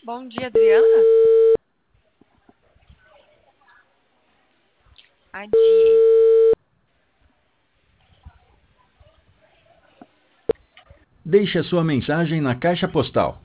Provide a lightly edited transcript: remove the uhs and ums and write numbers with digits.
Bom dia, Adriana. Adiei. Deixe a sua mensagem na caixa postal